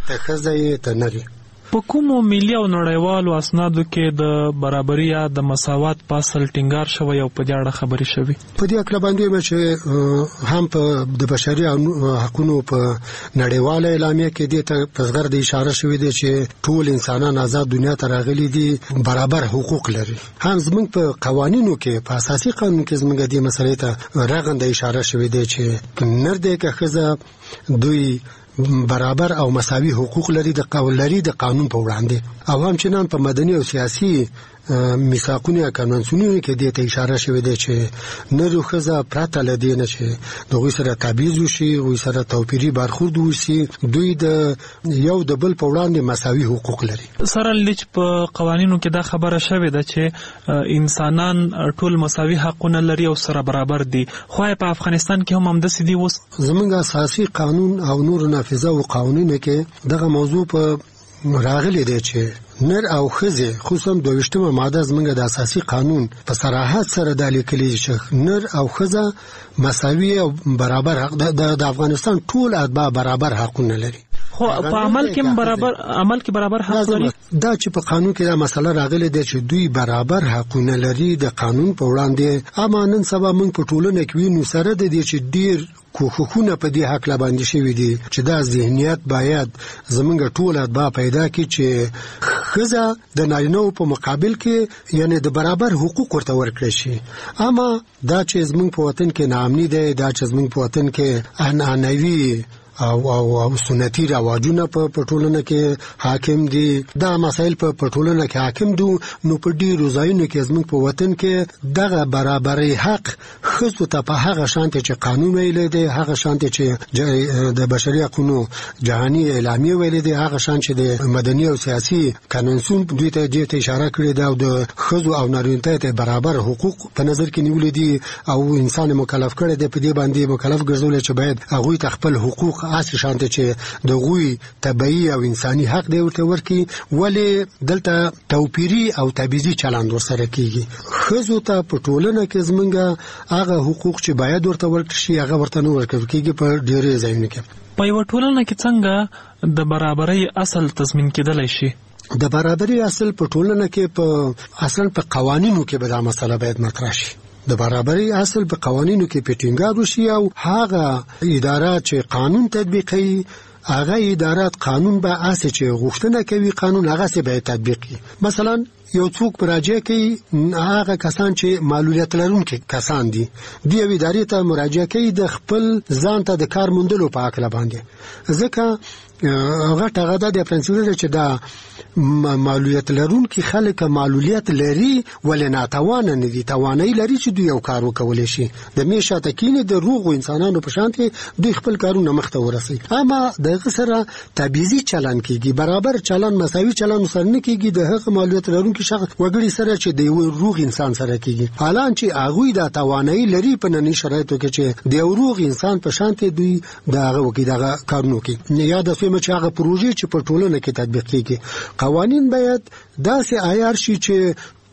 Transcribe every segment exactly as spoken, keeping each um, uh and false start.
ته ښځه یې ته نر یې. په کومو ملي او نړیوالو اسنادو کې د برابري یا د مساوات په اصل ټینګار شوی او په دې اړه خبرې شوي؟ په دې اړه باندې به چې هم په د بشري حقوقو په نړیواله اعلامیه کې دې ته په زغر د اشاره شوې ده چې ټول انسانان آزاد دنیا ته راغلي دي، برابر حقوق لري. هم زموږ په قوانینو کې په اساسي قانون کې زموږ د مسلې ته رغنده اشاره شوې ده چې نر دی که ښځه دوی برابر او مساوي حقوق لري د قانون لري د قانون په وړاندې، او همچنان په مدني او سیاسي میثاقونو یا کنوانسیونونو کې دې ته اشاره شوې ده چې نر او ښځه پرته له دې نه چې د هغوی سره تبعیض وشي، هغوی سره توپیري برخورد وشي، دوی د یو د بل په وړاندې مساوي حقوق لري. سره لیچ په قوانینو کې دا خبره شوې ده چې انسانان ټول مساوي حقونه لري او سره برابر دي، خو په افغانستان کې هم همداسې دي. اوس زموږ اساسي قانون او نور نافذه او قوانینو کې دغه موضوع په راغلی دی چې نر او ښځې خصوصا دویشتمه ماده زموږ د اساسي قانون په صراحت سره دا لیکلي چې نر او ښځه مساوي او برابر حق د افغانستان ټول اتباع برابر حقونه لري. خو په عمل کې برابر عمل کې برابر حق لري. دا چې په قانون کې دا مسله راغلې ده چې دوی برابر حقونه لري د قانون په وړاندې. اما نن سبا موږ په ټولنه کې وینو سره د دې چې ډیر کوښښونه په دې حق لا باندې شوي دي چې دا ذهنیت باید زمونږ ټول اتباع پیدا کړي چې ښځه د نارینه‌و په مقابل کې یعنی د برابر حقوق ورته ورکړي شي. اما دا چې زمونږ په وطن کې ناامني دی، دا چې زمونږ په وطن کې عنعنوي او او او سنتي رواجونه په ټولنه کې حاکم دي، دا مسائل په ټولنه کې حاکم دي، نو په ډیرو ځایونو کې زموږ په وطن کې دغه برابرۍ حق ښځو ته په هغه شانتي چې قانون ویلی دی، هغه شانتي چې د بشري حقوقو جهاني اعلامیه ویلی دی، هغه شان چې د مدني او سیاسي کنونسیون دوی ته دې ته اشاره کړې ده او د ښځو او نارینه ته برابر حقوق په نظر کې نیولې دي او انسان مکلف کړی دی په دې باندې مکلف ګرځول چې باید هغوی ته خپل حقوق اصل شانته چې د غوی طبيعي او انساني حق دی ورته ورکی، ولی دلته توپیری او تبعیضي چلند ورسره کیږي. ښځو ته په ټولنه کې زمونږ هغه حقوق چې باید ورته ورکړي شي هغه ورته نه ورکول کیږي په ډیرې ځایونو کې. په یوه ټولنه کې څنګه د برابرۍ اصل تضمین کېدلی شي؟ د برابرۍ اصل په ټولنه کې په اصلا په قوانینو کې به دا مسله باید مطرح شي. د برابرۍ اصل په قوانینو کې په ټینګار وشي او هغه ادارات چې قانون تطبیقوي هغه ادارات قانون به اساس چې غوښتنه کوي قانون هغه سي به تطبیقي. مثلا یو څوک مراجعه کوي هغه کسان چې معلولیت لرونکي کسان دي، دی یو ادارې ته مراجعه کوي د خپل ځان ته د کار موندلو په اړه باندې، ځکه هغه ټاغه د پرنسپل چې دا معلولیت لرونکي خلک معلولیت لري ولې ناتوانه نه دي، توانایي لري چې دوی یو کار وکولای شي. د میشه تکینه د روغو انسانانو په شانتي دوی خپل کارونه مخته ورسي. اما دغه سره تبعیضي چلن کیږي، برابر چلن مساوي چلن سره نه کیږي د هغه معلولیت لرونکي شخص وګړي سره چې د یو روغ انسان سره کیږي، حالان چې هغه د توانایي لري په ننني شرایطو کې چې د یو روغ انسان په شانتي دوی دغه وکي دغه کارونه کوي. یا د سیمه چې هغه پروژې چې په ټولنه کې تطبیق کیږي، قوانین باید داسې عیار شي چې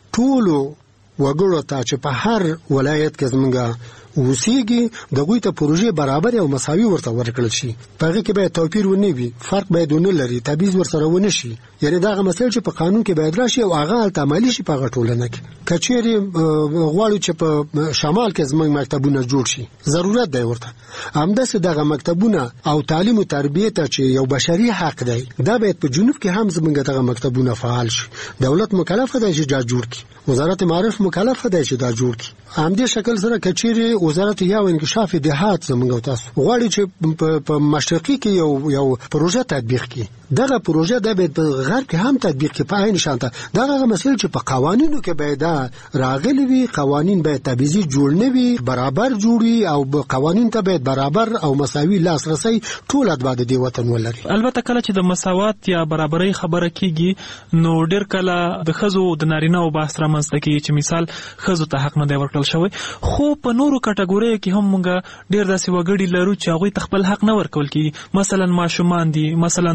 ټولو وګړو ته چې په هر ولایت کې زمونږ وسیږي دغه ته پروژې برابر او مساوي ورته ورکړل شي. په هغه کې باید توپیر ونه وي، فرق باید ونه لري، تبعیض ورسره ونه شي. یعنی دا مسله چې په قانون کې باید راشي او هغه عملي شي په ټولنه کې. کچېری غواړو چې په شمال کې زموږ مکتبونه جوړ شي، ضرورت دی ورته. همداسې دغه مکتبونه او تعلیم او تربیه ته چې یو بشري حق دی، دا باید په جنوب کې هم زموږ دغه مکتبونه فعال شي. دولت مکلف دی چې دا جوړ کړي، وزارت معارف مکلف دی چې دا جوړ کړي. همدې شکل سره کچېری وزارت یا انکشاف دهات زموږ تاسو غواړي چې په مشرقي کې یو یو پروژه تطبیق کړي، دغه پروژه د به غرب کې هم تطبیق کې په عین شانته دغه مسله چې په قوانینو کې باید راغلي وي، قوانین باید تبعیضي جوړ نه وي، برابر جوړي او قوانین ته باید برابر او مساوي لاسرسي ټول اتباع د وطن ولري. البته کله چې د مساوات یا برابرۍ خبره کیږي نو ډیر کله د ښځو د نارینه او بحث رامنځته کیږي چې مثال ښځو ته حق نه دی ورکړل شوی، خو په نورو کټګوریو کې هم موږ ډیر داسې وګړي لرو چې هغوی ته خپل حق نه ورکول کیږي. مثلا ماشومان دي، مثلا تاسو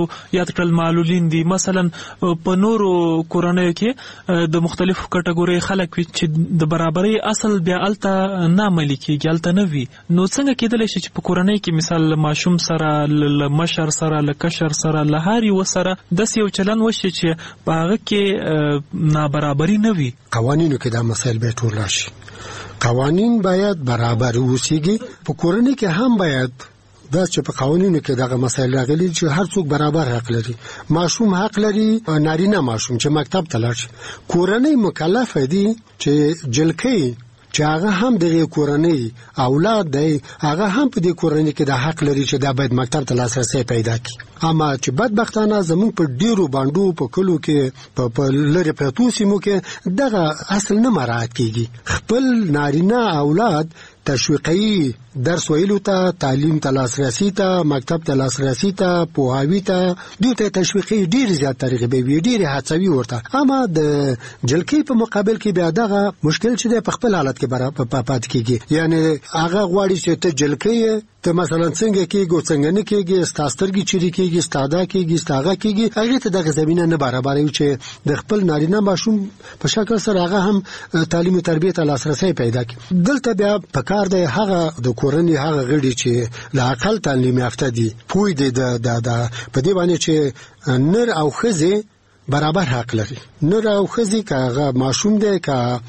یاد کړل معلولین دي. مثلا په نورو کورنیو کې د مختلفو کټګوري خلک وي چې د برابرۍ اصل بیا الته نه عملي کېږي، الته نه وي. نو څنګه کېدلی شي چې په کورنۍ کې مثال ماشوم سره له مشر سره له کشر سره له هر یو سره داسې یو چلن وشي چې په هغه کې نابرابري نه وي؟ قوانینو کې دا مسایل به ټول راشي. قوانین باید برابر اوسېږي. په کورنۍ کې هم باید دا چې په قوانینو کې دغه مسایل راغلي چې هر څوک برابر حق لري. ماشوم حق لري، نارینه ماشوم چې مکتب ته لاړ شي. کورنۍ مکلف دي چې جلکۍ چې هغه هم د کورنۍ اولاد دی، هغه هم په دې کورنۍ کې د حق لري چې دا باید مکتب ته لاسرسي پیدا کړي. اما چې بدبختانه زموږ په ډیرو باندې په کلو کې په لری پرتو سیمو کې دغه اصل نه مراعات کیږي. خپل نارینه اولاد تشویقي درس ویلو ته، تعلیم ته لاسرسي ته، مکتب ته لاسرسي ته، پوهاوی ته، دوی ته تشویقي ډیر زیات طریقې به وي، ډیر هڅوي ورته. اما د جلکې په مقابل کې بیا دغه مشکل چې په خپل حالت کې برابر پات کیږي. یعنی هغه غواړي چې ته جلکې ته مثلا څنګه کېږي څنګه نه کېږي، ستاسترګي چيري کېږي، ستاده کېږي، ستاغه کېږي، هغه ته دغه زمينه نه برابر وي چې د خپل نارینه ماشوم په شکل سره هغه هم تعلیم او تربیت ته لاسرسي پیدا کړي. دلته بیا په کار دی هغه د کورنۍ هغه غړي چې لا عقل تعلیم یافته دي، پوی دي د د په دی باندې چې نر او ښځه برابر حق لري. نر او ښځه کاغه ماشوم دی کا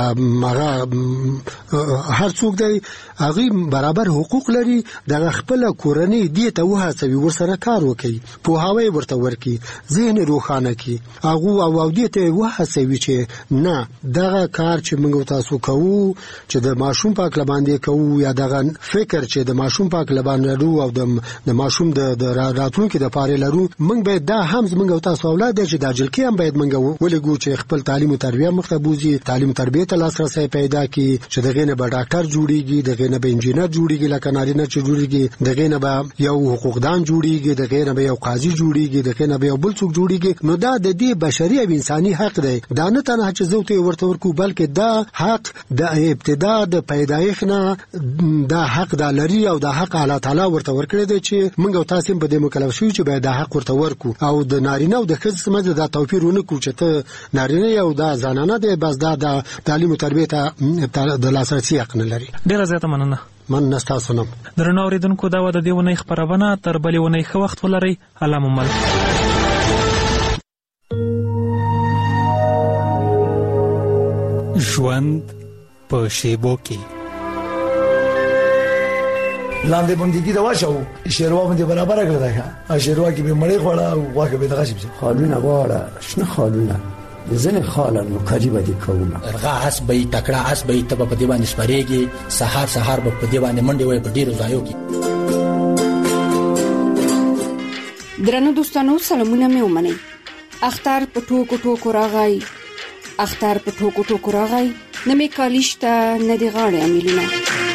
هغه هر څوک دی هغه برابر حقوق لري. د خپل کورنۍ دی ته وهڅوي ورسره کار وکړي، پوهاوی ورته ورکړي، ذهن روښانه کړي، هغه او دی ته وهڅوي چې نه دغه کار چې موږ تاسو کوو چې د ماشوم پاک لباندې کوو یا دغه فکر چې د ماشوم پاک لباندې لرو او د ماشوم د راتلونکو د پاره لرو، موږ به دا هم موږ تاسو اولاد چې د جلکې هم باید موږ ولګو چې خپل تعلیم او تربیه مخبوزي، تعلیم او تربیه ته لاسرسي پیدا کړي، چې دغه نه به ډاکټر جوړيږي، دغه نه به انجینر جوړيږي، لکه نارینه چې جوړيږي، دغه نه به یو حقوقدان جوړيږي، دغه نه به یو قاضي جوړيږي، دغه نه به یو بل څوک جوړيږي. نو دا د دې بشري او انساني حق دی. دا نه تنه چې زوته ورته ورکو، بلکې دا حق د ابتدا د پیدایښت نه دا حق د لري او دا حق الله تعالی ورته ورکړي دی چې موږ او تاسو په دې مکلف شو چې باید دا حق ورته ورکو. او د نارینه او د ښځې سمجه دا توپیر ونه کو چې ته نارینه یو دا زنانه دی، بس دا د تعلیم او تربیت ته د لاسرسي حق نه لري. ډیره زیاته مننه. من نستا سنم درنو اوریدونکو، دا و د دې ونې خبرونه تر بلې ونې ښه وخت ولرئ. الله مو مل. ژوند په شیبو کې لاندې بندګي دا واچو شیروا باندې برابر کړل دا شیروا کې به مړې خوړه او واکه به دغه شي خالونه واړه شنه خالونه ځنه خالن نو کاجی باندې کومه ارغه اس به تکړه اس به تب په دی باندې سپریږي، سحر سحر په دی باندې منډي وای په ډیرو ځایو کې. درنو دوستانو، سلامونه مې ومنئ. اختر په ټوکو ټوکو راغی، اختر په ټوکو ټوکو راغی، نه مې کالیشته نه دی غاړه امیلونه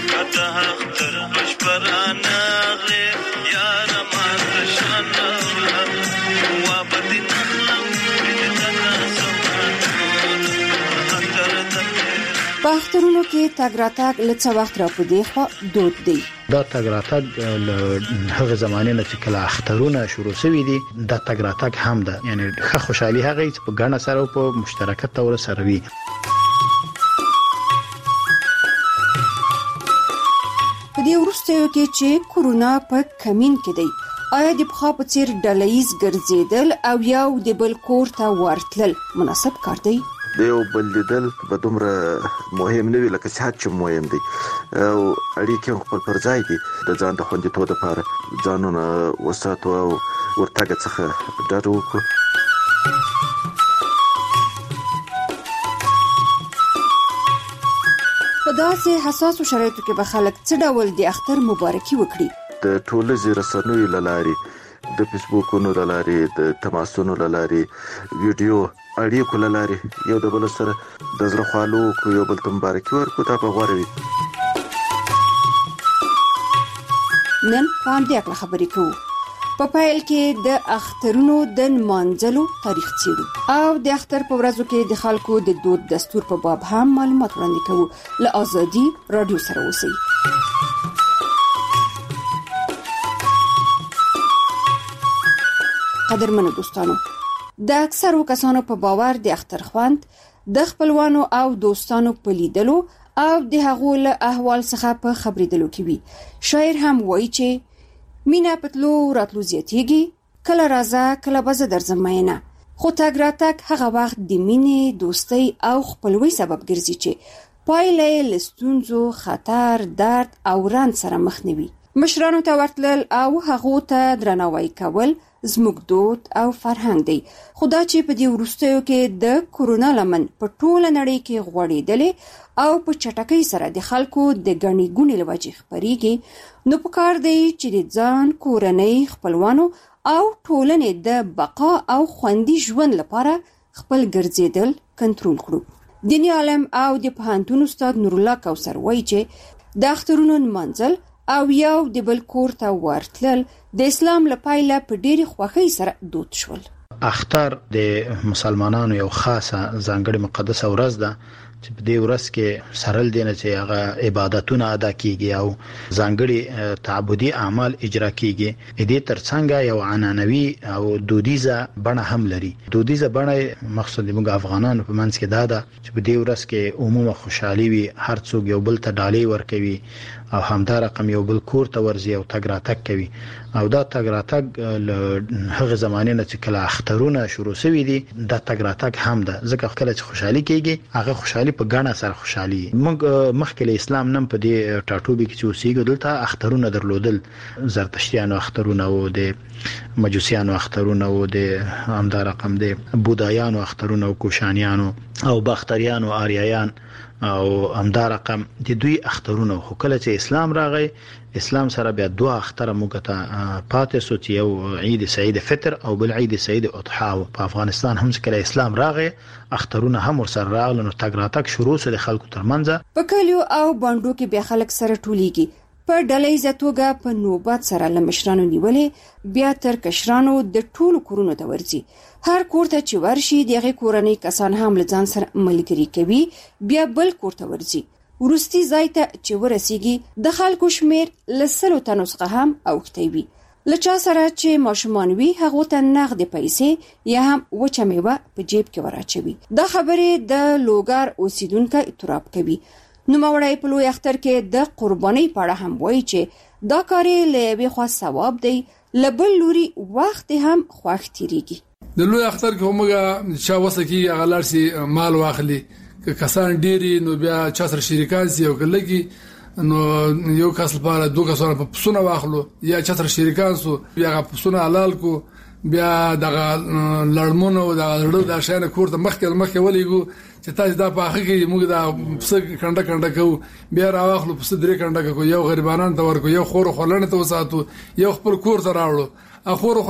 په اخترونو کې تګ راتګ لڅ وخت را پدې خو دود دی. دا تګ راتګ هغه زمانه نه چې کله اخترونه شروع شوي دي، دا تګ راتګ هم ده، یعنی ښه خوشحالي هغه چې په ګڼه سره او په مشترکت تور سره وي. په دې وروستیو کې چې کورونا په کمین کې دی، آیا د پخوا په څیر ډله‌ییز ګرځېدل او یو د بل کور ته ورتلل مناسب کار دی؟ دیو بل لیدل به دومره مهم نه وي لکه صحت چې مهم دی او اړیکې خپل پر ځای دي. د ځان د خوندیتوب لپاره ځانونه وساتو او ورتګ څخه ډډه وکړو. په داسې حساسو شرایطو کې به خلک څه ډول د اختر مبارکي وکړي؟ د ټولنیزو رسنیو له لارې، د فیسبوکونو له لارې، د تماسونو له لارې، ویډیو اړیکو له لارې یو د بل سره د زړه خوالو کو یو بل ته مبارکي ورکړو. دا به غوره وي. نن په همدې اړه خبرې کوو. په پیل کې د اخترونو د نمانځلو تاریخ څیړو او د اختر په ورځو کې د خلکو د دود دستور په باب هم معلومات وړاندې کوو. له آزادي رادیو سره اوسئ. قدرمنو دوستانو، د اکثرو کسانو په باور د اختر خوند د خپلوانو او دوستانو په لیدلو او د هغو له احوال څخه په خبرېدلو کې وي. شاعر هم وایي چې مینا پتلو راتلو زیاتیږي، کله راځه کله به زه درځم مینه. خو تګ راتګ هغه وخت د مینې، دوستۍ او خپلوۍ سبب ګرځي چې پایله یې له ستونزو، خطر، درد او رنځ سره مخ نه وي. مشرانو ته ورتلل او هغو ته درناوی کول زموږ دود او فرهنګ دی. خو دا چې په دې وروستیو کې د کورونا لمن په ټوله نړۍ کې غوړېدلې او په چټکۍ سره د خلکو د ګڼې ګوڼې له وجې خپرېږي، نو پکار دی چې د ځان، کورنۍ، خپلوانو او ټولنې د بقا او خوندي ژوند لپاره خپل ګرځېدل کنټرول کړو. دیني عالم او د پوهنتون استاد نورالله کوثر وایي چې د اخترونو نمانځل او یو د بل کور ته ورتلل د اسلام له پایله په ډېرې خوښۍ سره دود شول. اختر د مسلمانانو یو خاصه ځانګړې مقدسه ورځ ده چې په دې ورځ کې سرل دینه چې هغه عبادتونه ادا کیږي او ځانګړي تعبدي اعمال اجرا کیږي. دې ترڅنګ یو عنعنوي او دودیزه بڼه هم لري. دودیزه بڼه مقصد موږ افغانانو په منځ کې دا ده چې په دې ورځ کې عموما خوشحالي وي، هر څوک یو بل ته ډالۍ ورکوي او همدا رقم یو بل کور ته ورځي او تګ راتګ کوي. او دا تګ راتګ هغه زمانه نه چې کله اخترونه شروع شوي دي، دا تګ راتګ هم ده، ځکه کله چې خوشحالي کیږي هغه خوشحالي په ګڼه سره خوشحالي. موږ مخکې له اسلام نن په دې ټاټوبي کې چې اوسېږو دلته اخترونه درلودل، زرتشتیانو اخترونه او د مجوسیانو اخترونه او د همدا رقم د بودایانو اخترونه او کوشانیانو او باختریانو آریایان او همدا رقم د دوی اخترونه. خو کله چې اسلام راغی، اسلام سره بیا دوه اختر موږ ته پاتې سو چې یو عید سعید فطر او بل عید سعید اضحا. په افغانستان هم کله اسلام راغی اخترونه هم ورسره راغلل، نو تګ راتګ شروع سو د خلکو ترمنځ. په کلیو او باندو کې بیا خلک سره ټولیږي، په ډلهیزه توګه په نوبت سره له مشرانو نیولې بیا تر کشرانو د ټولو کورونو ته ورځي. هر کور ته چې ورشي دغه کورنۍ کسان هم له ځان سره ملګری کوي، بیا بل کور ته ورځي. ورستي ځای ته چې ورسیږي د خلکو شمیر لسلو تنو څخه هم اوښتی وي. له چا سره چې ماشومان وي هغو ته نغدې پیسې یا هم وچه میوه په جیب کې وراچوي. دا خبرې د لوګر اوسیدونکو اعتراف کوي. نوموړی په لوی اختر کې د قربانۍ په اړه هم وایي چې دا کار له یوې خوا ثواب دی، له بل لوري وخت هم خوښ تیریږي. د لوی اختر کې همغه چا وسه کې هغه لار سي مال واخلي، که کسان ډيري نو بیا چا سره شریکان سي او کلهږي نو یو کس لپاره دوه کسان په پسونه واخلو یا چا سره شریکان سو بیا پسونه حلال کو، بیا دغه لړمونو دغه لړو د شان کور ته مخکې مخکې ولېګو چې تاسو دا په هغه کې موږ دا پس کنده کنده کو، بیا راوخلو پس درې کنده کو، یو غریبانان ته ورکو، یو خور خلنه ته وساتو، یو خپل کور ته راوړو اخور